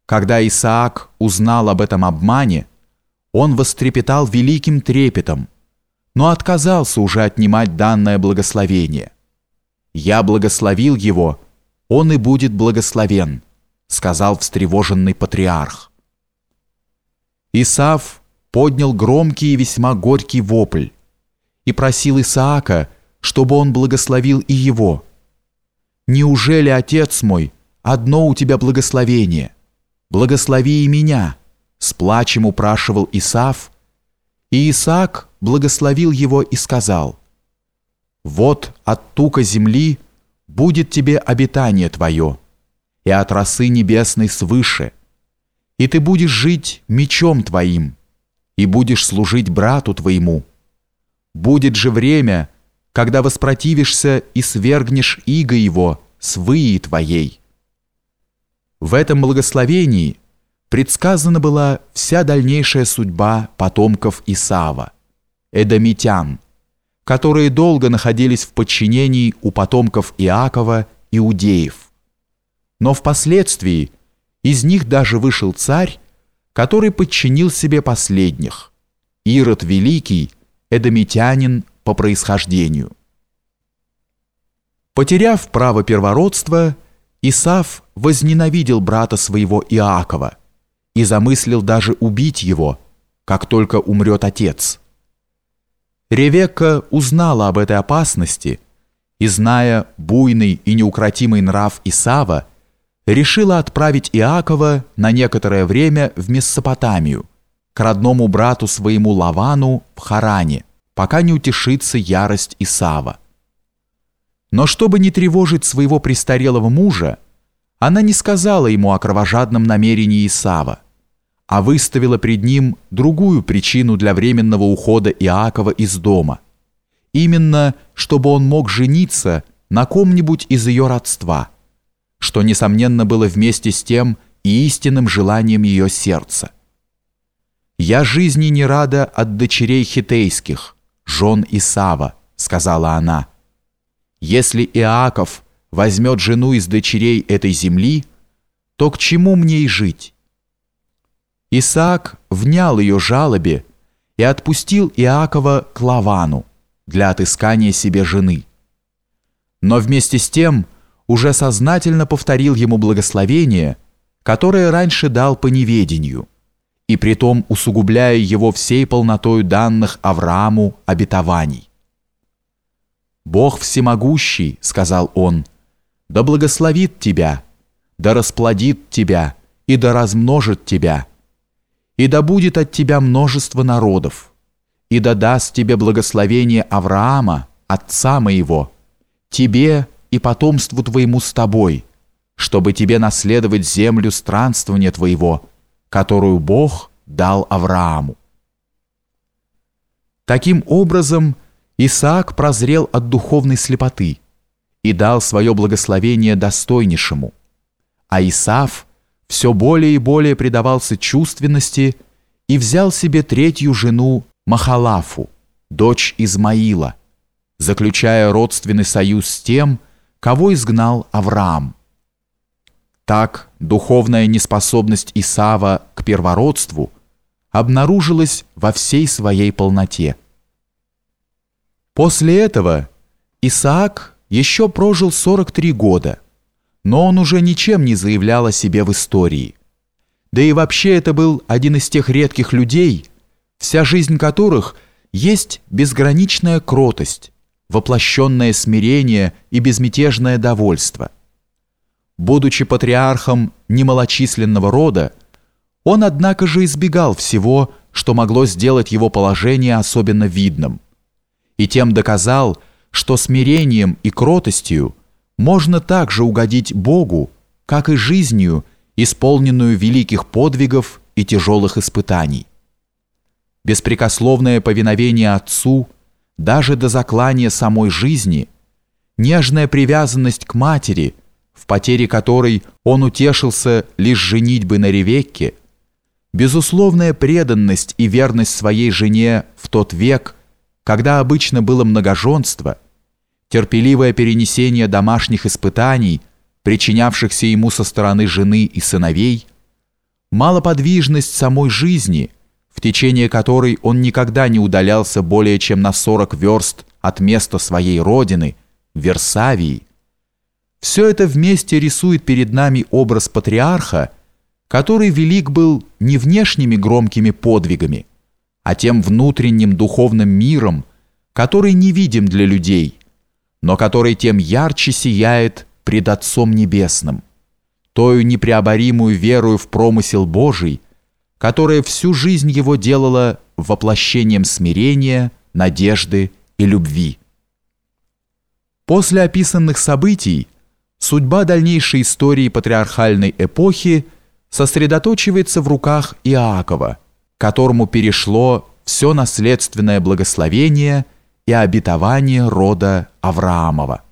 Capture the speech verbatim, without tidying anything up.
Когда Исаак узнал об этом обмане, он вострепетал великим трепетом, но отказался уже отнимать данное благословение. «Я благословил его, он и будет благословен», сказал встревоженный патриарх. Исав поднял громкий и весьма горький вопль и просил Исаака, чтобы он благословил и его. «Неужели, отец мой, одно у тебя благословение? Благослови и меня», с плачем упрашивал Исав, и Исаак благословил его и сказал: «Вот от тука земли будет тебе обитание твое, и от росы небесной свыше, и ты будешь жить мечом твоим, и будешь служить брату твоему. Будет же время, когда воспротивишься и свергнешь иго его с выи твоей». В этом благословении предсказана была вся дальнейшая судьба потомков Исава, эдомитян, которые долго находились в подчинении у потомков Иакова, иудеев. Но впоследствии из них даже вышел царь, который подчинил себе последних, Ирод Великий, эдомитянин по происхождению. Потеряв право первородства, Исав возненавидел брата своего Иакова и замыслил даже убить его, как только умрет отец. Ревекка узнала об этой опасности и, зная буйный и неукротимый нрав Исава, решила отправить Иакова на некоторое время в Месопотамию, к родному брату своему Лавану в Харане, пока не утешится ярость Исава. Но чтобы не тревожить своего престарелого мужа, она не сказала ему о кровожадном намерении Исава, а выставила пред ним другую причину для временного ухода Иакова из дома, именно чтобы он мог жениться на ком-нибудь из ее родства, что, несомненно, было вместе с тем и истинным желанием ее сердца. «Я жизни не рада от дочерей хиттейских, жен Исава», сказала она. «Если Иаков возьмет жену из дочерей этой земли, то к чему мне и жить?» Исаак внял ее жалобе и отпустил Иакова к Лавану для отыскания себе жены. Но вместе с тем уже сознательно повторил ему благословение, которое раньше дал по неведению, и притом усугубляя его всей полнотою данных Аврааму обетований. «Бог всемогущий, — сказал он, — да благословит тебя, да расплодит тебя и да размножит тебя, и да будет от тебя множество народов, и да даст тебе благословение Авраама, отца моего, тебе и потомству твоему с тобой, чтобы тебе наследовать землю странствования твоего, которую Бог дал Аврааму». Таким образом, Исаак прозрел от духовной слепоты и дал свое благословение достойнейшему, а Исав все более и более предавался чувственности и взял себе третью жену Махалафу, дочь Измаила, заключая родственный союз с тем, кого изгнал Авраам. Так духовная неспособность Исава к первородству обнаружилась во всей своей полноте. После этого Исаак еще прожил сорок три года, но он уже ничем не заявлял о себе в истории. Да и вообще это был один из тех редких людей, вся жизнь которых есть безграничная кротость, воплощенное смирение и безмятежное довольство. Будучи патриархом немалочисленного рода, он, однако же, избегал всего, что могло сделать его положение особенно видным, и тем доказал, что смирением и кротостью можно также угодить Богу, как и жизнью, исполненную великих подвигов и тяжелых испытаний. Беспрекословное повиновение Отцу, даже до заклания самой жизни, нежная привязанность к матери, в потере которой он утешился лишь женитьбы на Ревекке, безусловная преданность и верность своей жене в тот век, когда обычно было многоженство, терпеливое перенесение домашних испытаний, причинявшихся ему со стороны жены и сыновей, малоподвижность самой жизни, в течение которой он никогда не удалялся более чем на сорок верст от места своей родины, Версавии, все это вместе рисует перед нами образ патриарха, который велик был не внешними громкими подвигами, а тем внутренним духовным миром, который не видим для людей, но который тем ярче сияет пред Отцом Небесным, тою непреоборимую верою в промысел Божий, которая всю жизнь его делала воплощением смирения, надежды и любви. После описанных событий судьба дальнейшей истории патриархальной эпохи сосредоточивается в руках Иакова, которому перешло все наследственное благословение и обетование рода Авраамова.